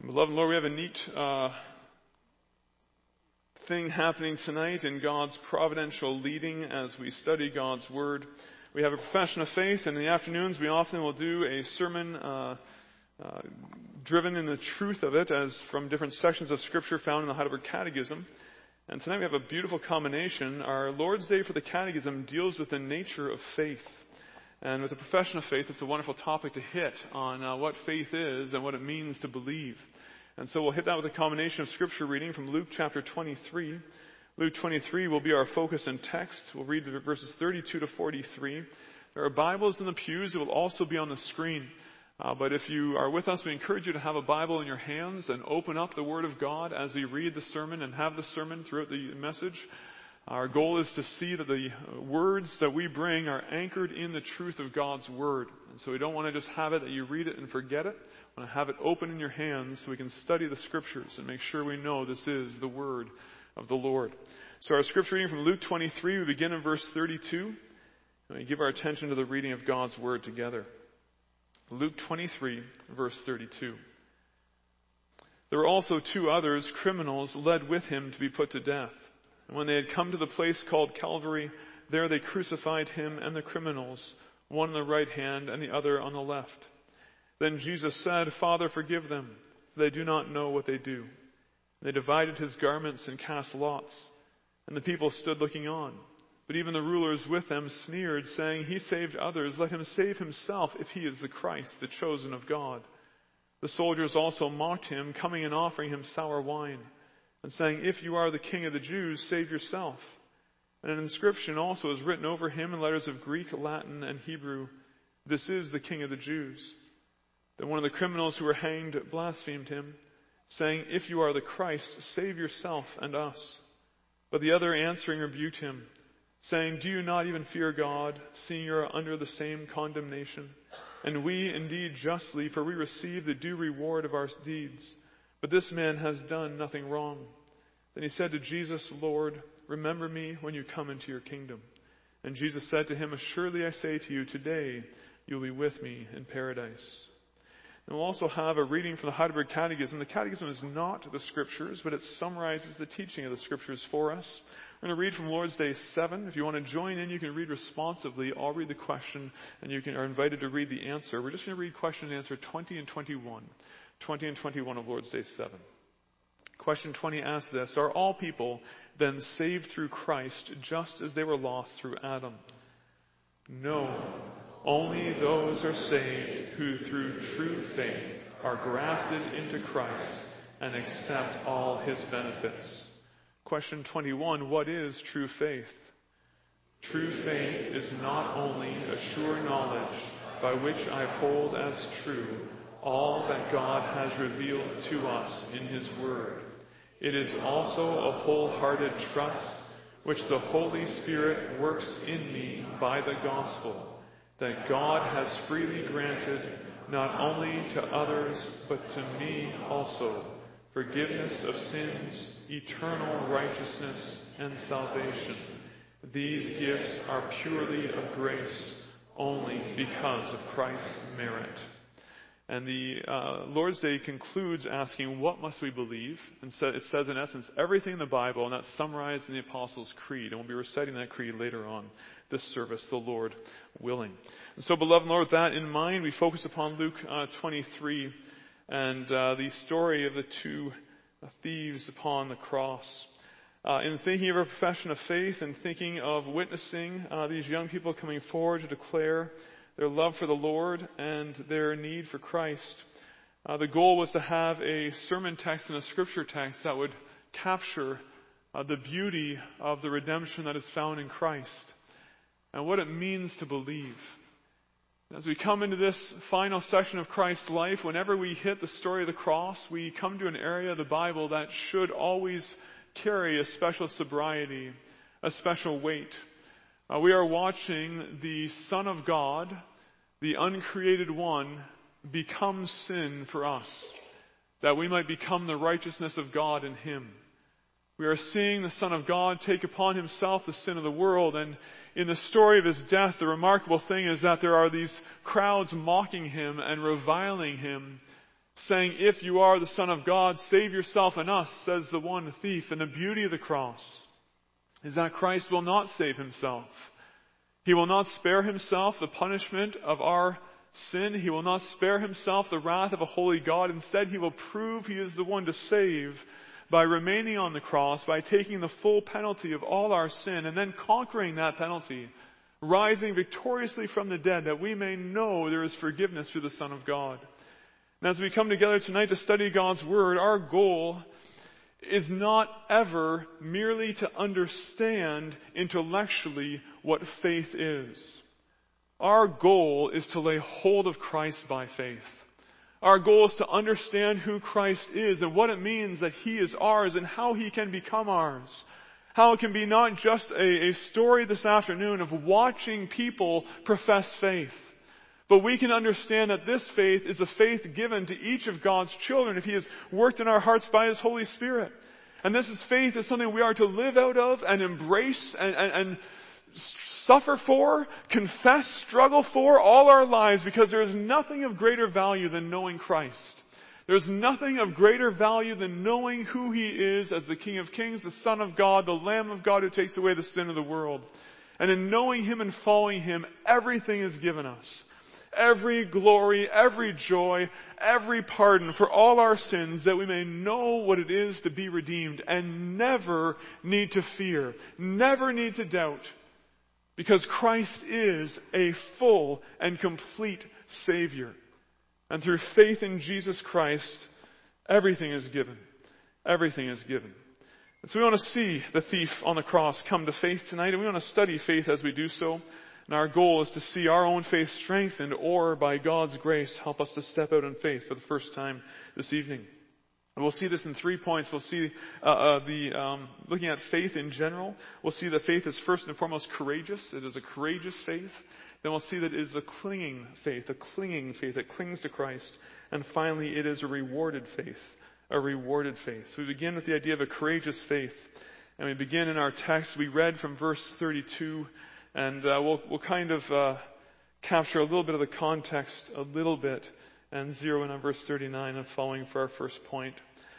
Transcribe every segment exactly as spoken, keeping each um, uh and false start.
Beloved Lord, we have a neat uh, thing happening tonight in God's providential leading as we study God's Word. We have a profession of faith, and in the afternoons we often will do a sermon uh, uh, driven in the truth of it, as from different sections of Scripture found in the Heidelberg Catechism. And tonight we have a beautiful combination. Our Lord's Day for the Catechism deals with the nature of faith. And with the profession of faith, it's a wonderful topic to hit on uh, what faith is and what it means to believe. And so we'll hit that with a combination of scripture reading from Luke chapter twenty-three. Luke twenty-three will be our focus and text. We'll read the verses thirty-two to forty-three. There are Bibles in the pews. It will also be on the screen. Uh, but if you are with us, we encourage you to have a Bible in your hands and open up the Word of God as we read the sermon and have the sermon throughout the message. Our goal is to see that the words that we bring are anchored in the truth of God's Word. And so we don't want to just have it that you read it and forget it. We want to have it open in your hands so we can study the Scriptures and make sure we know this is the Word of the Lord. So our Scripture reading from Luke twenty-three, we begin in verse thirty-two. And we give our attention to the reading of God's Word together. Luke twenty-three, verse thirty-two. There were also two others, criminals, led with him to be put to death. And when they had come to the place called Calvary, there they crucified him and the criminals, one on the right hand and the other on the left. Then Jesus said, Father, forgive them, for they do not know what they do. They divided his garments and cast lots, and the people stood looking on. But even the rulers with them sneered, saying, He saved others, let him save himself if he is the Christ, the chosen of God. The soldiers also mocked him, coming and offering him sour wine, and saying, If you are the King of the Jews, save yourself. And an inscription also is written over him in letters of Greek, Latin, and Hebrew, This is the King of the Jews. Then one of the criminals who were hanged blasphemed him, saying, If you are the Christ, save yourself and us. But the other answering rebuked him, saying, Do you not even fear God, seeing you are under the same condemnation? And we indeed justly, for we receive the due reward of our deeds. But this man has done nothing wrong. Then he said to Jesus, Lord, remember me when you come into your kingdom. And Jesus said to him, Assuredly I say to you, today you will be with me in paradise. And we'll also have a reading from the Heidelberg Catechism. The Catechism is not the Scriptures, but it summarizes the teaching of the Scriptures for us. We're going to read from Lord's Day seven. If you want to join in, you can read responsively. I'll read the question, and you can, are invited to read the answer. We're just going to read question and answer twenty and twenty-one. twenty and twenty-one of Lord's Day seven. Question twenty asks this, Are all people then saved through Christ just as they were lost through Adam? No. Only those are saved who through true faith are grafted into Christ and accept all his benefits. Question twenty-one, what is true faith? True faith is not only a sure knowledge by which I hold as true all that God has revealed to us in his word. It is also a wholehearted trust which the Holy Spirit works in me by the gospel, that God has freely granted not only to others but to me also forgiveness of sins, eternal righteousness, and salvation. These gifts are purely of grace, only because of Christ's merit. And the uh, Lord's Day concludes asking, what must we believe? And so it says, in essence, everything in the Bible, and that's summarized in the Apostles' Creed. And we'll be reciting that creed later on this service, the Lord willing. And so, beloved Lord, with that in mind, we focus upon Luke uh, twenty-three and uh, the story of the two thieves upon the cross. Uh, in thinking of our profession of faith and thinking of witnessing uh, these young people coming forward to declare their love for the Lord and their need for Christ. Uh, the goal was to have a sermon text and a scripture text that would capture uh, the beauty of the redemption that is found in Christ and what it means to believe. As we come into this final section of Christ's life, whenever we hit the story of the cross, we come to an area of the Bible that should always carry a special sobriety, a special weight. Uh, we are watching the Son of God, the uncreated one, become sin for us, that we might become the righteousness of God in him. We are seeing the Son of God take upon himself the sin of the world, and in the story of his death, the remarkable thing is that there are these crowds mocking him and reviling him, saying, "If you are the Son of God, save yourself and us," says the one thief. And the beauty of the cross is that Christ will not save himself. He will not spare himself the punishment of our sin. He will not spare himself the wrath of a holy God. Instead, he will prove he is the one to save by remaining on the cross, by taking the full penalty of all our sin and then conquering that penalty, rising victoriously from the dead, that we may know there is forgiveness through the Son of God. And as we come together tonight to study God's Word, our goal is not ever merely to understand intellectually what faith is. Our goal is to lay hold of Christ by faith. Our goal is to understand who Christ is and what it means that He is ours and how He can become ours. How it can be not just a, a story this afternoon of watching people profess faith, but we can understand that this faith is a faith given to each of God's children if He has worked in our hearts by His Holy Spirit. And this is faith is something we are to live out of and embrace and, and, and suffer for, confess, struggle for all our lives, because there is nothing of greater value than knowing Christ. There's nothing of greater value than knowing who He is as the King of Kings, the Son of God, the Lamb of God who takes away the sin of the world. And in knowing Him and following Him, everything is given us. Every glory, every joy, every pardon for all our sins, that we may know what it is to be redeemed and never need to fear, never need to doubt, because Christ is a full and complete Savior. And through faith in Jesus Christ, everything is given. Everything is given. And so we want to see the thief on the cross come to faith tonight, and we want to study faith as we do so. And our goal is to see our own faith strengthened, or by God's grace, help us to step out in faith for the first time this evening. And we'll see this in three points. We'll see uh, uh, the um, looking at faith in general. We'll see that faith is first and foremost courageous. It is a courageous faith. Then we'll see that it is a clinging faith, a clinging faith that clings to Christ. And finally, it is a rewarded faith, a rewarded faith. So we begin with the idea of a courageous faith. And we begin in our text. We read from verse thirty-two. And uh, we'll, we'll kind of uh, capture a little bit of the context a little bit and zero in on verse thirty-nine and following for our first point.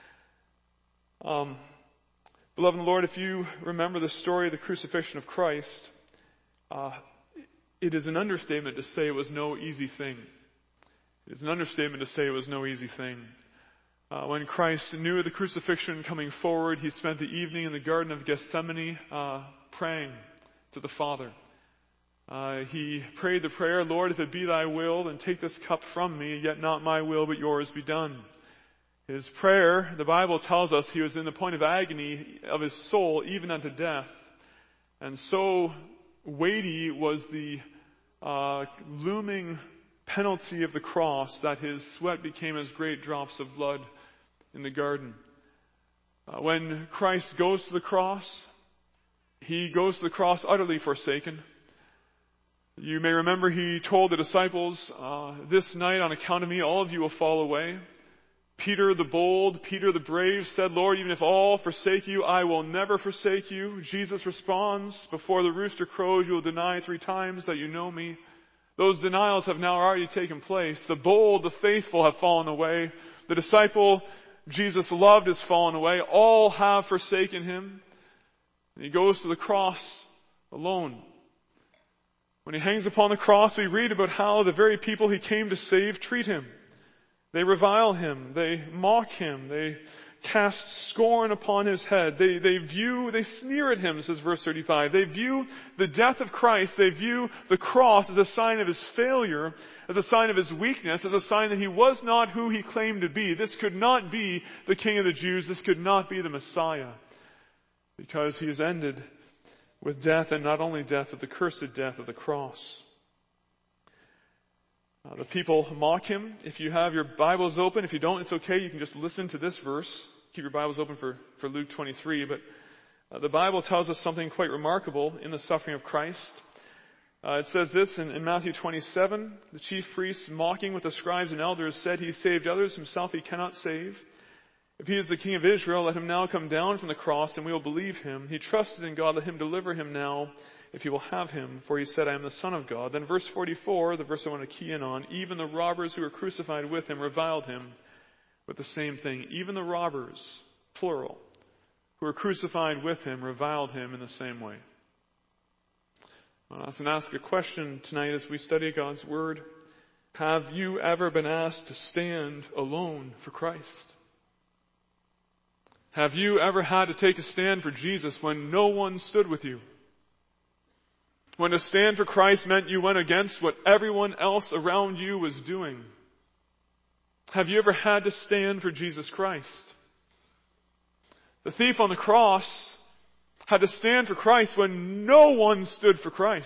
Um, beloved in the Lord, if you remember the story of the crucifixion of Christ, uh, it is an understatement to say it was no easy thing. It is an understatement to say it was no easy thing. Uh, when Christ knew of the crucifixion coming forward, He spent the evening in the Garden of Gethsemane uh, praying to the Father. Uh, he prayed the prayer, "Lord, if it be Thy will, then take this cup from me, yet not my will, but Yours be done." His prayer, the Bible tells us, He was in the point of agony of His soul, even unto death. And so weighty was the uh, looming penalty of the cross that His sweat became as great drops of blood in the garden. Uh, when Christ goes to the cross, He goes to the cross utterly forsaken. You may remember He told the disciples, uh, "This night on account of me, all of you will fall away." Peter the bold, Peter the brave said, "Lord, even if all forsake You, I will never forsake You." Jesus responds, "Before the rooster crows, you will deny three times that you know Me." Those denials have now already taken place. The bold, the faithful have fallen away. The disciple Jesus loved has fallen away. All have forsaken Him. And He goes to the cross alone. When He hangs upon the cross, we read about how the very people He came to save treat Him. They revile Him. They mock Him. They cast scorn upon His head. They, they view, they sneer at Him, says verse thirty-five. They view the death of Christ, they view the cross as a sign of His failure, as a sign of His weakness, as a sign that He was not who He claimed to be. This could not be the King of the Jews. This could not be the Messiah. Because He has ended with death, and not only death, but the cursed death of the cross. Uh, the people mock Him. If you have your Bibles open, if you don't, it's okay. You can just listen to this verse. Keep your Bibles open for, for Luke twenty-three. But uh, the Bible tells us something quite remarkable in the suffering of Christ. Uh, it says this in, in Matthew twenty-seven. The chief priests, mocking with the scribes and elders, said, "He saved others, Himself He cannot save. If He is the King of Israel, let Him now come down from the cross, and we will believe Him. He trusted in God, let Him deliver Him now, if He will have Him, for He said, I am the Son of God." Then verse forty-four, the verse I want to key in on, "Even the robbers who were crucified with Him reviled Him, with the same thing. Even the robbers, plural, who were crucified with him, reviled him in the same way. I want to ask a question tonight as we study God's Word. Have you ever been asked to stand alone for Christ? Have you ever had to take a stand for Jesus when no one stood with you? When to stand for Christ meant you went against what everyone else around you was doing? Have you ever had to stand for Jesus Christ? The thief on the cross had to stand for Christ when no one stood for Christ.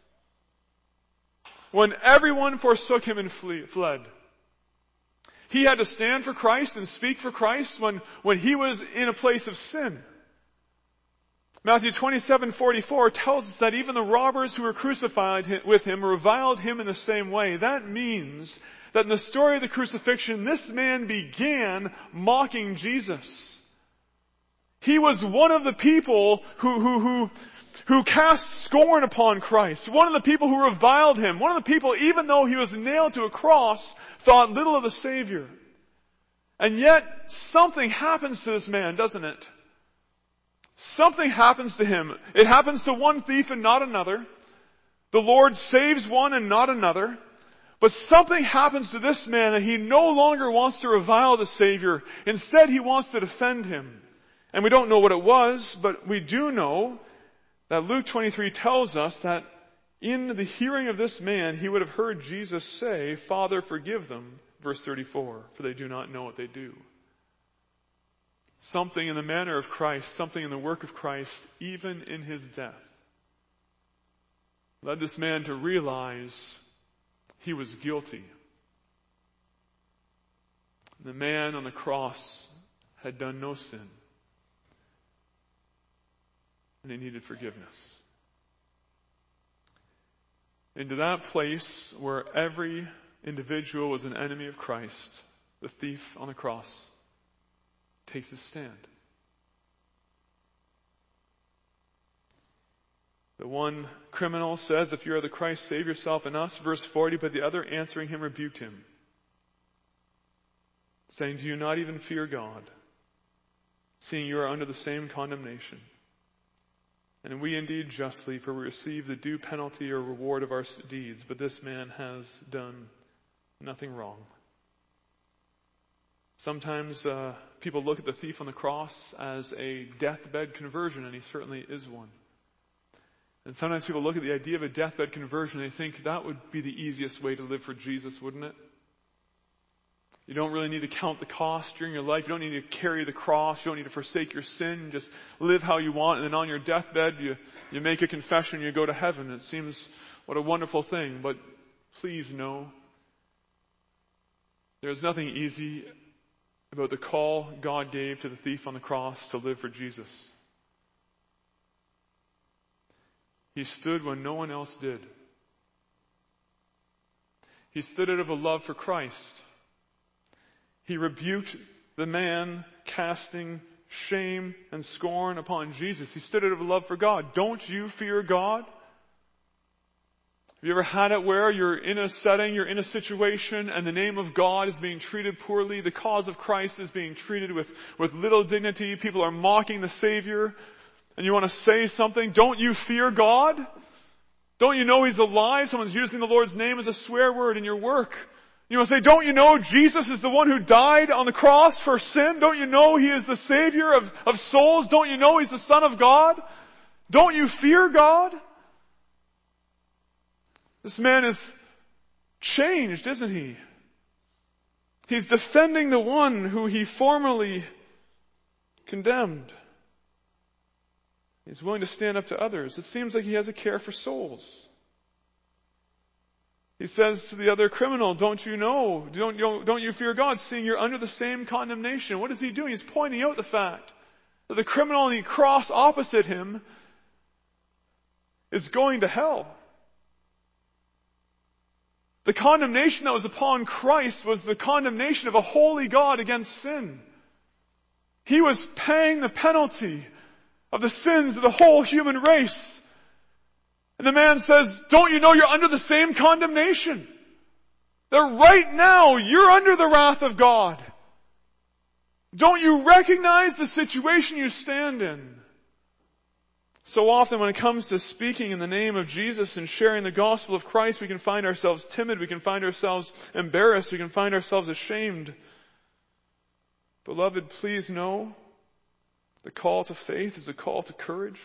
When everyone forsook him and flee, fled. He had to stand for Christ and speak for Christ when, when he was in a place of sin. Matthew twenty-seven forty-four tells us that even the robbers who were crucified with him reviled him in the same way. That means that in the story of the crucifixion, this man began mocking Jesus. He was one of the people who, who, who, who cast scorn upon Christ. One of the people who reviled him. One of the people, even though he was nailed to a cross, thought little of the Savior. And yet, something happens to this man, doesn't it? Something happens to him. It happens to one thief and not another. The Lord saves one and not another. But something happens to this man that he no longer wants to revile the Savior. Instead, he wants to defend him. And we don't know what it was, but we do know that Luke twenty-three tells us that in the hearing of this man, he would have heard Jesus say, "Father, forgive them," verse thirty-four, "for they do not know what they do." Something in the manner of Christ, something in the work of Christ, even in his death, led this man to realize he was guilty. The man on the cross had done no sin, and he needed forgiveness. Into that place where every individual was an enemy of Christ, the thief on the cross takes a stand. The one criminal says, "If you are the Christ, save yourself and us." Verse forty, but the other answering him rebuked him, saying, "Do you not even fear God, seeing you are under the same condemnation? And we indeed justly, for we receive the due penalty or reward of our deeds, but this man has done nothing wrong." Sometimes uh, people look at the thief on the cross as a deathbed conversion, and he certainly is one. And sometimes people look at the idea of a deathbed conversion and they think that would be the easiest way to live for Jesus, wouldn't it? You don't really need to count the cost during your life. You don't need to carry the cross. You don't need to forsake your sin. Just live how you want. And then on your deathbed, you, you make a confession, you go to heaven. It seems what a wonderful thing. But please know, there's nothing easy about the call God gave to the thief on the cross to live for Jesus. He stood when no one else did. He stood out of a love for Christ. He rebuked the man casting shame and scorn upon Jesus. He stood out of a love for God. Don't you fear God? Have you ever had it where you're in a setting, you're in a situation, and the name of God is being treated poorly, the cause of Christ is being treated with, with little dignity, people are mocking the Savior, and you want to say something? Don't you fear God? Don't you know He's alive? Someone's using the Lord's name as a swear word in your work. You want to say, don't you know Jesus is the one who died on the cross for sin? Don't you know He is the Savior of, of souls? Don't you know He's the Son of God? Don't you fear God? This man is changed, isn't he? He's defending the one who he formerly condemned. He's willing to stand up to others. It seems like he has a care for souls. He says to the other criminal, don't you know, don't, don't, don't you fear God, seeing you're under the same condemnation? What is he doing? He's pointing out the fact that the criminal on the cross opposite him is going to hell. The condemnation that was upon Christ was the condemnation of a holy God against sin. He was paying the penalty of the sins of the whole human race. And the man says, don't you know you're under the same condemnation? That right now you're under the wrath of God. Don't you recognize the situation you stand in? So often when it comes to speaking in the name of Jesus and sharing the gospel of Christ, we can find ourselves timid, we can find ourselves embarrassed, we can find ourselves ashamed. Beloved, please know the call to faith is a call to courage.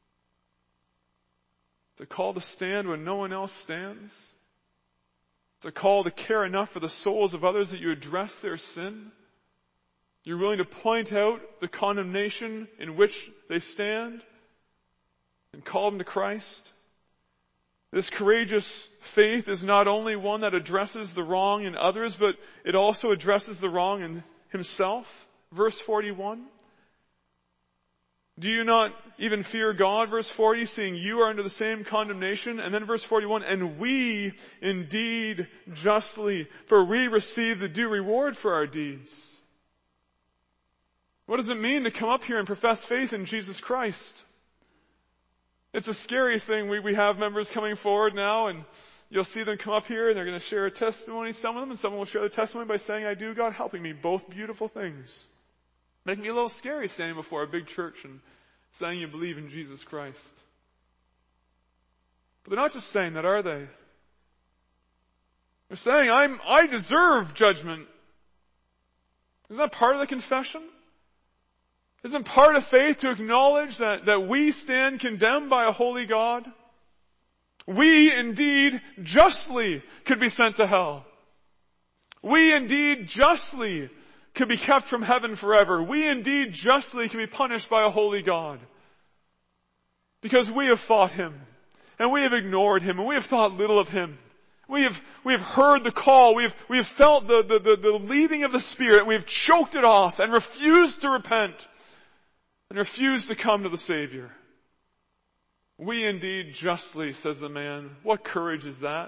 It's a call to stand when no one else stands. It's a call to care enough for the souls of others that you address their sin. You're willing to point out the condemnation in which they stand and call them to Christ. This courageous faith is not only one that addresses the wrong in others, but it also addresses the wrong in himself. Verse forty-one. Do you not even fear God, verse forty, seeing you are under the same condemnation? And then verse forty-one, and we indeed justly, for we receive the due reward for our deeds. What does it mean to come up here and profess faith in Jesus Christ? It's a scary thing. We, we have members coming forward now, and you'll see them come up here, and they're going to share a testimony, some of them, and someone will share their testimony by saying, I do, God helping me. Both beautiful things. Making it a little scary standing before a big church and saying you believe in Jesus Christ. But they're not just saying that, are they? They're saying, I'm, I deserve judgment. Isn't that part of the confession? Isn't part of faith to acknowledge that, that we stand condemned by a holy God? We indeed justly could be sent to hell. We indeed justly could be kept from heaven forever. We indeed justly can be punished by a holy God. Because we have fought Him, and we have ignored Him, and we have thought little of Him. We have, we have heard the call, we have, we have felt the, the, the, the leading of the Spirit, and we have choked it off and refused to repent, and refused to come to the Savior. We indeed justly, says the man. What courage is that?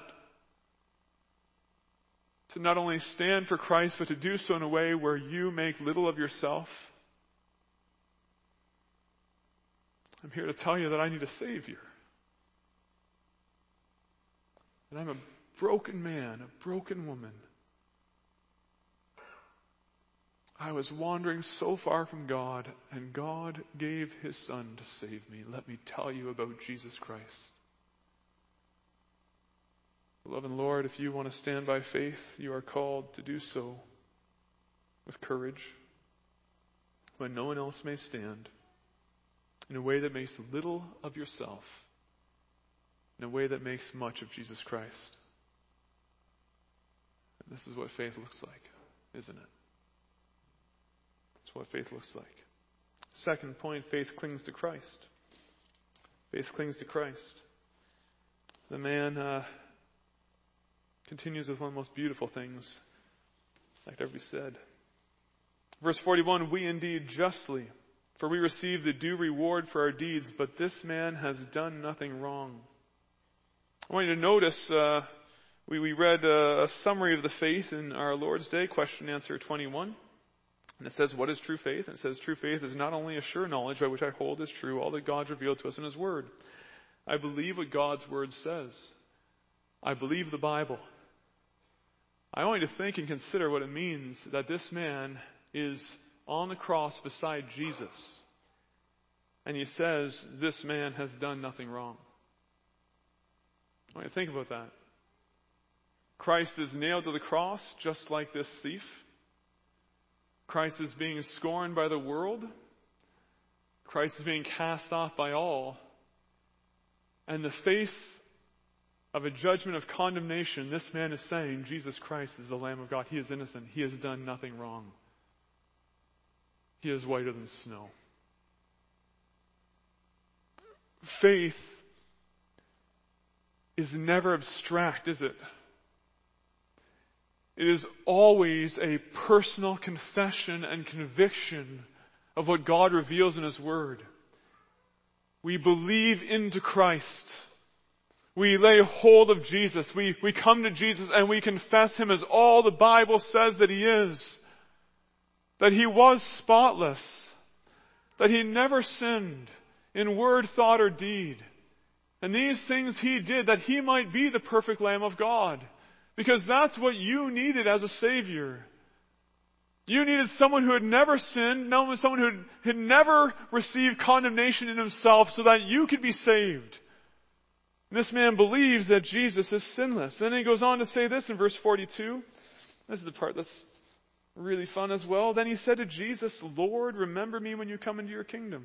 To not only stand for Christ, but to do so in a way where you make little of yourself. I'm here to tell you that I need a Savior. And I'm a broken man, a broken woman. I was wandering so far from God, and God gave His Son to save me. Let me tell you about Jesus Christ. Beloved Lord, if you want to stand by faith, you are called to do so with courage when no one else may stand, in a way that makes little of yourself, in a way that makes much of Jesus Christ. And this is what faith looks like, isn't it? That's what faith looks like. Second point, faith clings to Christ. Faith clings to Christ. The man uh, continues with one of the most beautiful things, like Darby said. Verse forty-one, we indeed justly, for we receive the due reward for our deeds, but this man has done nothing wrong. I want you to notice, uh, we, we read a, a summary of the faith in our Lord's Day, question and answer twenty-one. And it says, what is true faith? And it says, true faith is not only a sure knowledge by which I hold as true all that God revealed to us in His Word. I believe what God's Word says. I believe the Bible. I want you to think and consider what it means that this man is on the cross beside Jesus. And he says, this man has done nothing wrong. I want you to think about that. Christ is nailed to the cross just like this thief. Christ is being scorned by the world. Christ is being cast off by all. And the face of a judgment of condemnation, this man is saying, Jesus Christ is the Lamb of God. He is innocent. He has done nothing wrong. He is whiter than snow. Faith is never abstract, is it? It is always a personal confession and conviction of what God reveals in His Word. We believe into Christ. We lay hold of Jesus. We, we come to Jesus and we confess Him as all the Bible says that He is. That He was spotless. That He never sinned in word, thought, or deed. And these things He did that He might be the perfect Lamb of God. Because that's what you needed as a Savior. You needed someone who had never sinned, someone who had, had never received condemnation in himself so that you could be saved. And this man believes that Jesus is sinless. And then he goes on to say this in verse forty-two. This is the part that's really fun as well. Then he said to Jesus, Lord, remember me when you come into your kingdom.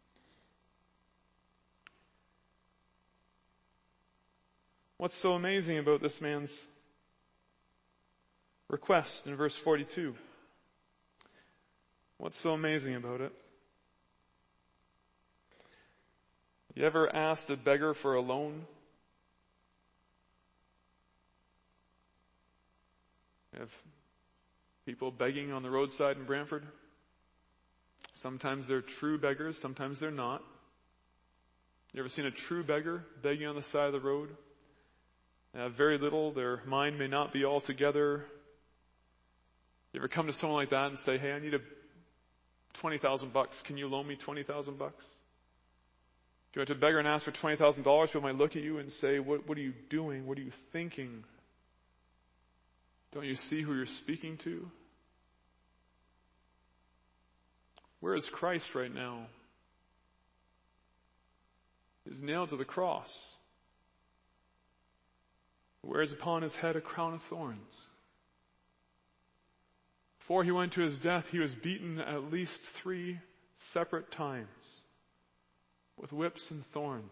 What's so amazing about this man's request in verse forty-two? What's so amazing about it? You ever asked a beggar for a loan? We have people begging on the roadside in Brantford. Sometimes they're true beggars, sometimes they're not. You ever seen a true beggar begging on the side of the road? They have very little, their mind may not be all together. You ever come to someone like that and say, hey, I need a twenty thousand bucks. Can you loan me twenty thousand bucks? If you went to a beggar and asked for twenty thousand dollars, people might look at you and say, what, what are you doing? What are you thinking? Don't you see who you're speaking to? Where is Christ right now? He's nailed to the cross. He wears upon his head a crown of thorns. Before he went to his death, he was beaten at least three separate times with whips and thorns.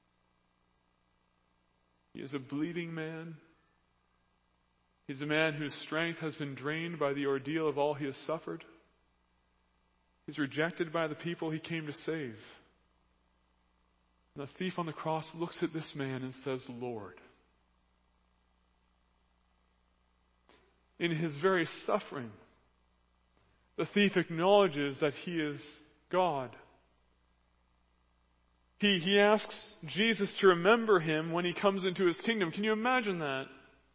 He is a bleeding man. He's a man whose strength has been drained by the ordeal of all he has suffered. He's rejected by the people he came to save. And the thief on the cross looks at this man and says, Lord. In his very suffering, the thief acknowledges that he is God. He, he asks Jesus to remember him when he comes into his kingdom. Can you imagine that?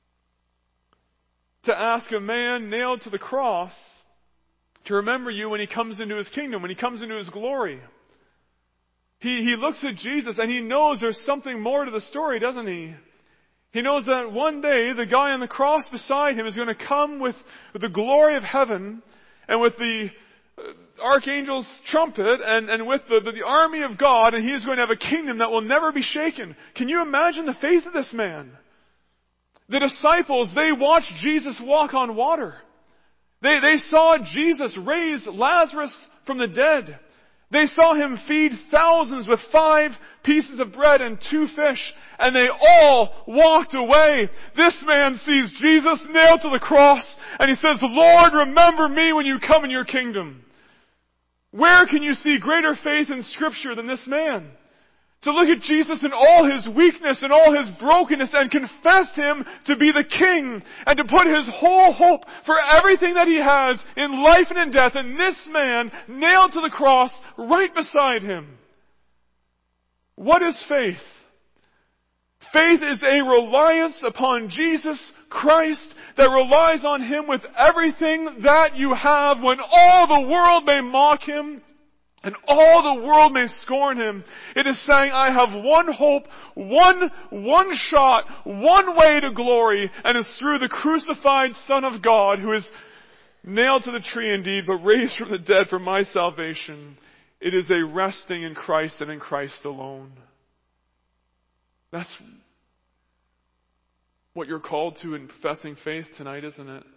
To ask a man nailed to the cross to remember you when he comes into his kingdom, when he comes into his glory. He, he looks at Jesus and he knows there's something more to the story, doesn't he? He knows that one day the guy on the cross beside him is going to come with, with the glory of heaven and with the uh, archangel's trumpet and, and with the, the, the army of God, and he is going to have a kingdom that will never be shaken. Can you imagine the faith of this man? The disciples, they watched Jesus walk on water. They, they saw Jesus raise Lazarus from the dead. They saw him feed thousands with five pieces of bread and two fish, and they all walked away. This man sees Jesus nailed to the cross, and he says, Lord, remember me when you come in your kingdom. Where can you see greater faith in Scripture than this man? To look at Jesus in all his weakness and all his brokenness and confess him to be the King and to put his whole hope for everything that he has in life and in death in this man nailed to the cross right beside him. What is faith? Faith is a reliance upon Jesus Christ that relies on him with everything that you have when all the world may mock him and all the world may scorn him. It is saying, I have one hope, one, one shot, one way to glory, and it's through the crucified Son of God who is nailed to the tree indeed, but raised from the dead for my salvation. It is a resting in Christ and in Christ alone. That's what you're called to in professing faith tonight, isn't it?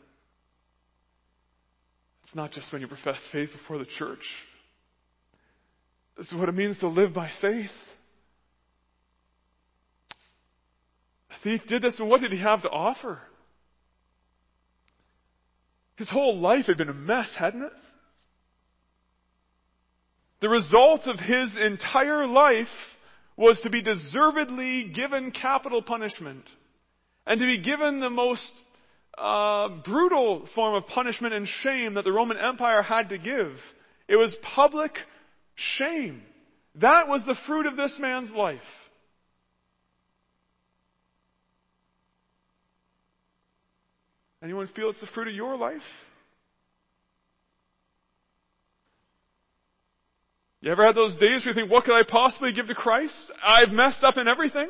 It's not just when you profess faith before the church. This is what it means to live by faith. The thief did this, and what did he have to offer? His whole life had been a mess, hadn't it? The result of his entire life was to be deservedly given capital punishment and to be given the most uh, brutal form of punishment and shame that the Roman Empire had to give. It was public shame. That was the fruit of this man's life. Anyone feel it's the fruit of your life? You ever had those days where you think, what could I possibly give to Christ? I've messed up in everything.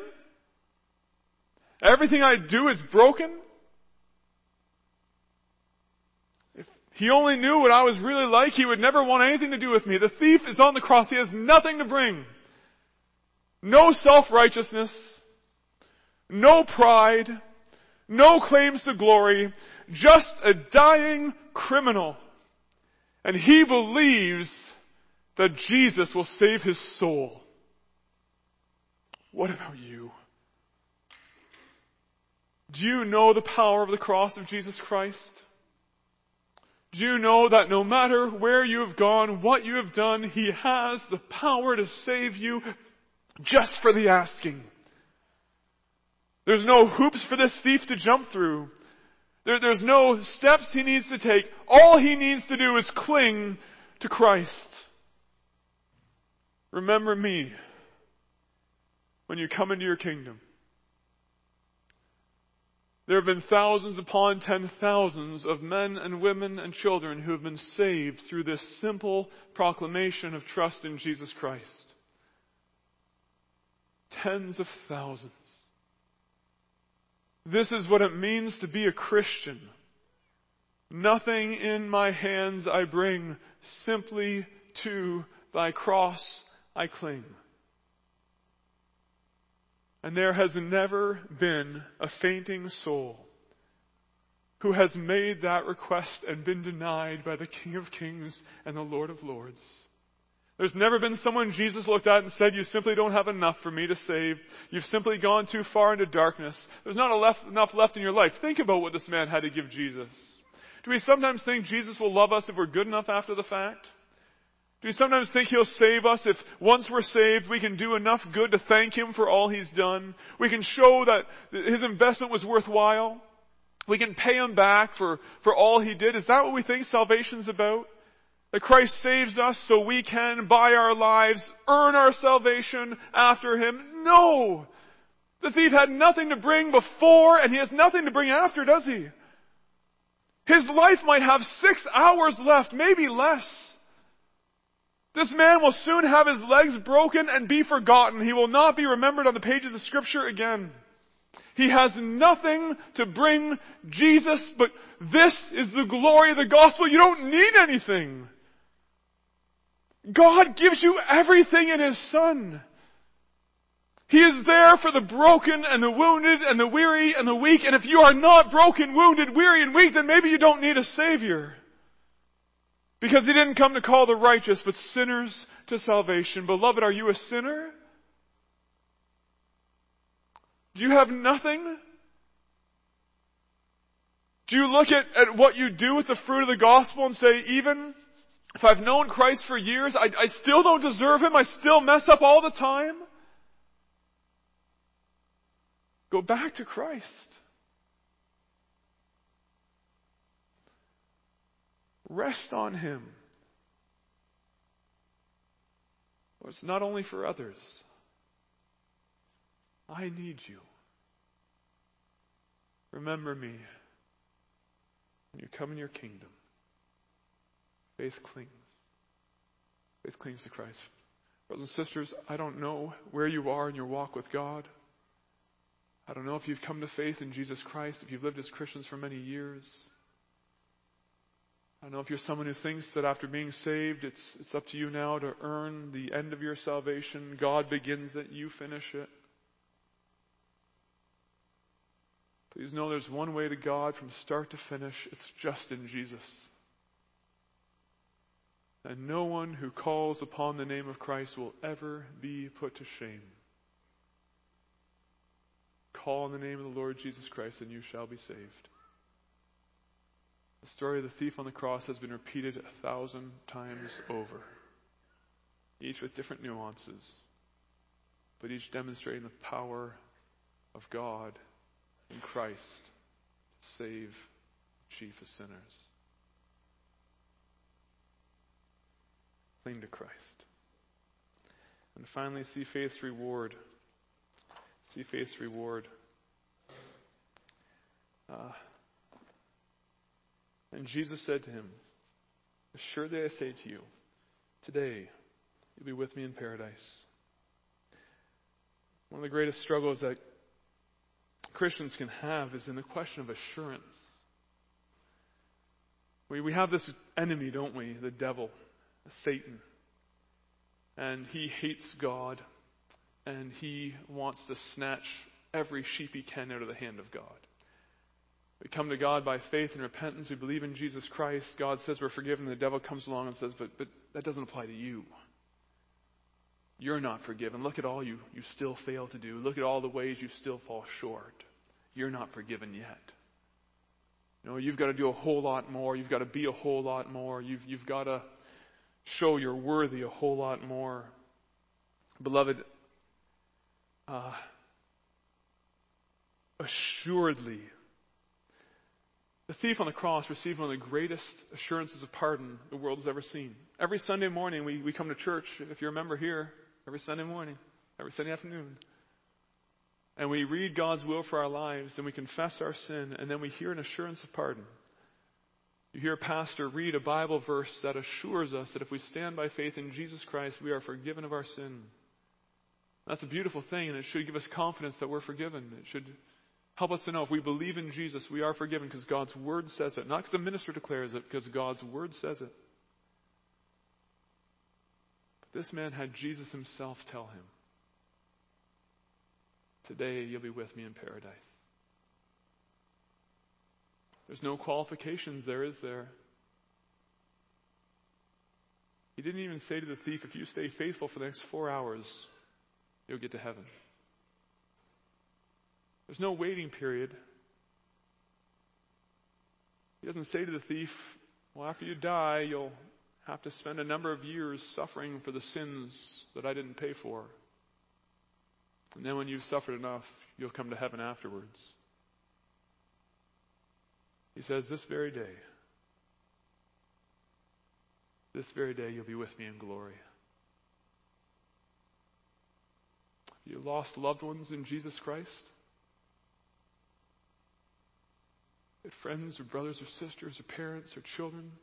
Everything I do is broken. If He only knew what I was really like. He would never want anything to do with me. The thief is on the cross. He has nothing to bring. No self-righteousness. No pride. No claims to glory. Just a dying criminal. And he believes that Jesus will save his soul. What about you? Do you know the power of the cross of Jesus Christ? Do you know that no matter where you have gone, what you have done, He has the power to save you just for the asking? There's no hoops for this thief to jump through. There, there's no steps he needs to take. All he needs to do is cling to Christ. Remember me when you come into your kingdom. There have been thousands upon ten thousands of men and women and children who have been saved through this simple proclamation of trust in Jesus Christ. Tens of thousands. This is what it means to be a Christian. Nothing in my hands I bring, simply to thy cross I cling. And there has never been a fainting soul who has made that request and been denied by the King of Kings and the Lord of Lords. There's never been someone Jesus looked at and said, you simply don't have enough for me to save. You've simply gone too far into darkness. There's not enough left in your life. Think about what this man had to give Jesus. Do we sometimes think Jesus will love us if we're good enough after the fact? Do we sometimes think He'll save us if once we're saved we can do enough good to thank Him for all He's done? We can show that His investment was worthwhile? We can pay Him back for, for all He did? Is that what we think salvation's about? That Christ saves us so we can, by our lives, earn our salvation after Him? No! The thief had nothing to bring before, and he has nothing to bring after, does he? His life might have six hours left, maybe less. This man will soon have his legs broken and be forgotten. He will not be remembered on the pages of Scripture again. He has nothing to bring Jesus, but this is the glory of the gospel. You don't need anything. God gives you everything in His Son. He is there for the broken and the wounded and the weary and the weak. And if you are not broken, wounded, weary, and weak, then maybe you don't need a Savior. Because He didn't come to call the righteous, but sinners to salvation. Beloved, are you a sinner? Do you have nothing? Do you look at, at what you do with the fruit of the gospel and say, even if I've known Christ for years, I, I still don't deserve Him, I still mess up all the time? Go back to Christ. Rest on Him. Well, it's not only for others. I need you. Remember me when you come in your kingdom. Faith clings. Faith clings to Christ. Brothers and sisters, I don't know where you are in your walk with God. I don't know if you've come to faith in Jesus Christ, if you've lived as Christians for many years. I don't know if you're someone who thinks that after being saved, it's, it's up to you now to earn the end of your salvation. God begins it, you finish it. Please know there's one way to God from start to finish. It's just in Jesus. And no one who calls upon the name of Christ will ever be put to shame. Call on the name of the Lord Jesus Christ and you shall be saved. The story of the thief on the cross has been repeated a thousand times over, each with different nuances, but each demonstrating the power of God in Christ to save the chief of sinners. Cling to Christ. And finally, see faith's reward. See faith's reward. Uh, and Jesus said to him, assuredly I say to you, today you'll be with me in paradise. One of the greatest struggles that Christians can have is in the question of assurance. We, we have this enemy, don't we? The devil, Satan. And he hates God. And he wants to snatch every sheep he can out of the hand of God. We come to God by faith and repentance. We believe in Jesus Christ. God says we're forgiven. The devil comes along and says, but, but that doesn't apply to you. You're not forgiven. Look at all you, you still fail to do. Look at all the ways you still fall short. You're not forgiven yet. You know, you've got to do a whole lot more. You've got to be a whole lot more. You've, you've got to show you're worthy a whole lot more. Beloved, uh, assuredly, the thief on the cross received one of the greatest assurances of pardon the world has ever seen. Every Sunday morning we, we come to church, if you're a member here, every Sunday morning, every Sunday afternoon. And we read God's will for our lives, and we confess our sin, and then we hear an assurance of pardon. You hear a pastor read a Bible verse that assures us that if we stand by faith in Jesus Christ, we are forgiven of our sin. That's a beautiful thing, and it should give us confidence that we're forgiven. It should help us to know if we believe in Jesus, we are forgiven because God's Word says it. Not because the minister declares it, because God's Word says it. But this man had Jesus himself tell him, today you'll be with me in paradise. There's no qualifications there, is there? He didn't even say to the thief, if you stay faithful for the next four hours, you'll get to heaven. There's no waiting period. He doesn't say to the thief, well, after you die, you'll have to spend a number of years suffering for the sins that I didn't pay for. And then when you've suffered enough, you'll come to heaven afterwards. He says, this very day, this very day you'll be with me in glory. Have you lost loved ones in Jesus Christ? Friends or brothers or sisters or parents or children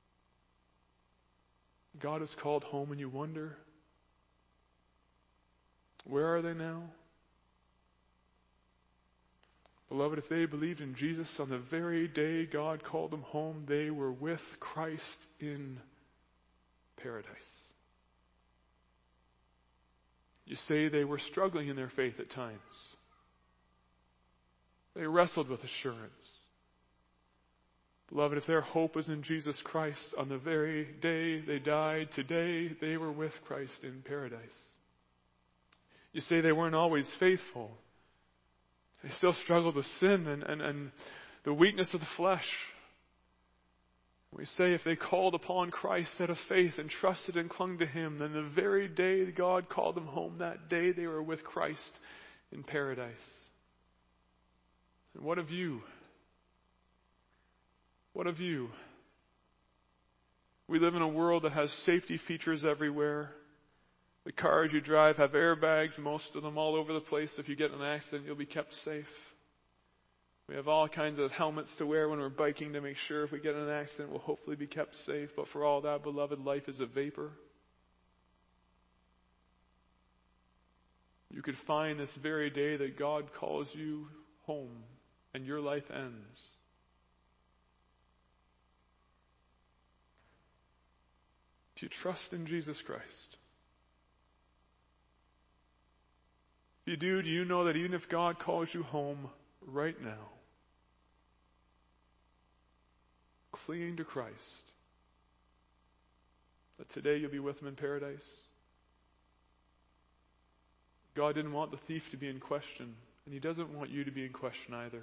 God has called home, and you wonder, where are they now? Beloved, if they believed in Jesus on the very day God called them home, they were with Christ in paradise. You say they were struggling in their faith at times. They wrestled with assurance. Beloved, if their hope was in Jesus Christ on the very day they died, today they were with Christ in paradise. You say they weren't always faithful. They still struggled with sin and, and, and the weakness of the flesh. We say if they called upon Christ out of faith and trusted and clung to Him, then the very day God called them home, that day they were with Christ in paradise. And what of you? What of you? We live in a world that has safety features everywhere. The cars you drive have airbags, most of them all over the place. If you get in an accident, you'll be kept safe. We have all kinds of helmets to wear when we're biking to make sure if we get in an accident, we'll hopefully be kept safe. But for all that, beloved, life is a vapor. You could find this very day that God calls you home and your life ends. Do you trust in Jesus Christ? If you do, do you know that even if God calls you home right now, clinging to Christ, that today you'll be with Him in paradise? God didn't want the thief to be in question, and He doesn't want you to be in question either.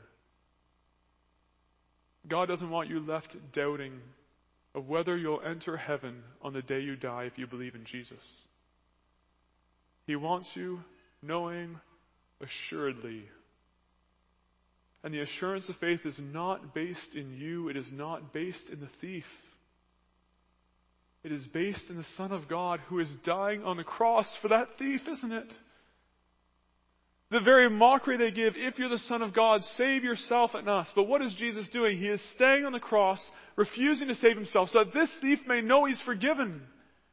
God doesn't want you left doubting of whether you'll enter heaven on the day you die if you believe in Jesus. He wants you knowing assuredly. And the assurance of faith is not based in you. It is not based in the thief. It is based in the Son of God who is dying on the cross for that thief, isn't it? The very mockery they give, if you're the Son of God, save yourself and us. But what is Jesus doing? He is staying on the cross, refusing to save Himself, so that this thief may know he's forgiven.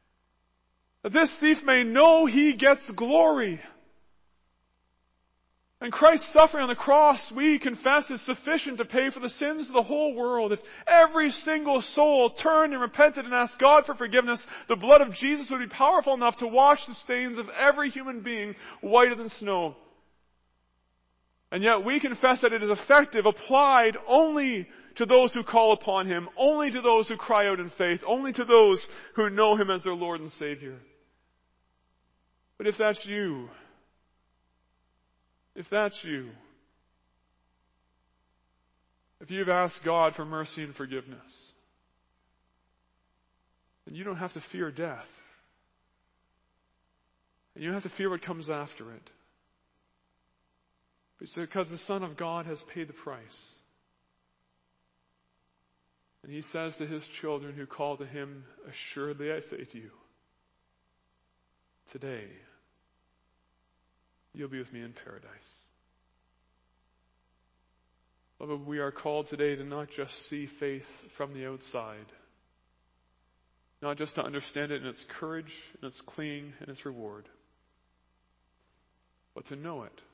That this thief may know he gets glory. And Christ's suffering on the cross, we confess, is sufficient to pay for the sins of the whole world. If every single soul turned and repented and asked God for forgiveness, the blood of Jesus would be powerful enough to wash the stains of every human being whiter than snow. And yet we confess that it is effective, applied only to those who call upon Him, only to those who cry out in faith, only to those who know Him as their Lord and Savior. But if that's you, if that's you, if you've asked God for mercy and forgiveness, then you don't have to fear death. And you don't have to fear what comes after it. Because the Son of God has paid the price. And He says to His children who call to Him, assuredly I say to you, today you'll be with me in paradise. Beloved, we are called today to not just see faith from the outside, not just to understand it in its courage, and its clinging, and its reward, but to know it.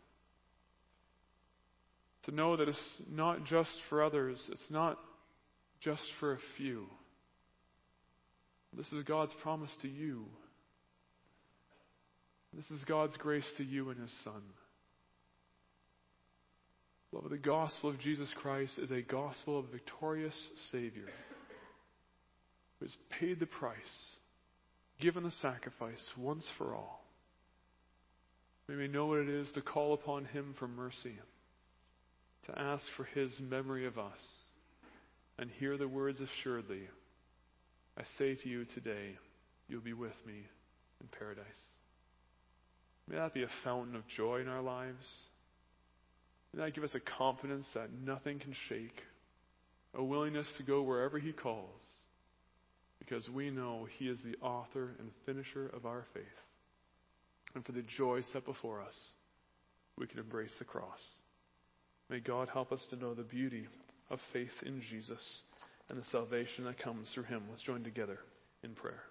To know that it's not just for others, it's not just for a few. This is God's promise to you. This is God's grace to you and His Son. Beloved, the gospel of Jesus Christ is a gospel of a victorious Savior who has paid the price, given the sacrifice once for all. May we know what it is to call upon Him for mercy, to ask for His memory of us, and hear the words assuredly, I say to you today, you'll be with me in paradise. May that be a fountain of joy in our lives. May that give us a confidence that nothing can shake, a willingness to go wherever He calls, because we know He is the author and finisher of our faith. And for the joy set before us, we can embrace the cross. May God help us to know the beauty of faith in Jesus and the salvation that comes through Him. Let's join together in prayer.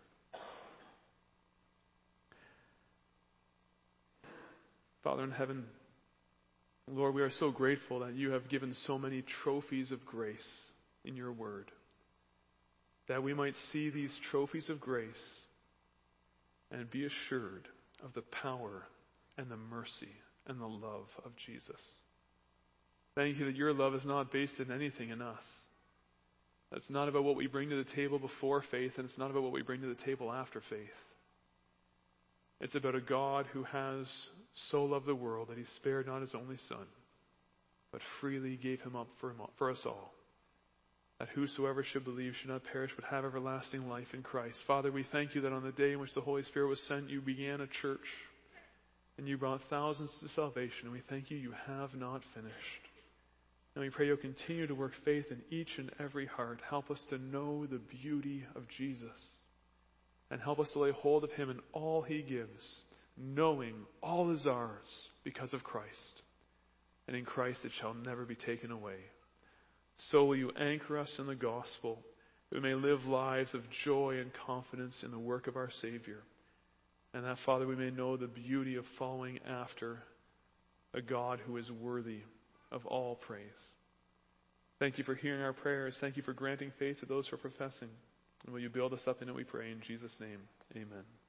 Father in heaven, Lord, we are so grateful that You have given so many trophies of grace in Your word, that we might see these trophies of grace and be assured of the power and the mercy and the love of Jesus. Thank You that Your love is not based in anything in us. It's not about what we bring to the table before faith, and it's not about what we bring to the table after faith. It's about a God who has so loved the world that He spared not His only Son, but freely gave Him up for, him, for us all, that whosoever should believe should not perish but have everlasting life in Christ. Father, we thank You that on the day in which the Holy Spirit was sent, You began a church, and You brought thousands to salvation, and we thank You, You have not finished. And we pray You'll continue to work faith in each and every heart. Help us to know the beauty of Jesus, and help us to lay hold of Him in all He gives, knowing all is ours because of Christ. And in Christ it shall never be taken away. So will You anchor us in the gospel, that we may live lives of joy and confidence in the work of our Savior. And that, Father, we may know the beauty of following after a God who is worthy of all praise. Thank You for hearing our prayers. Thank You for granting faith to those who are professing. And will You build us up in it, we pray in Jesus' name. Amen.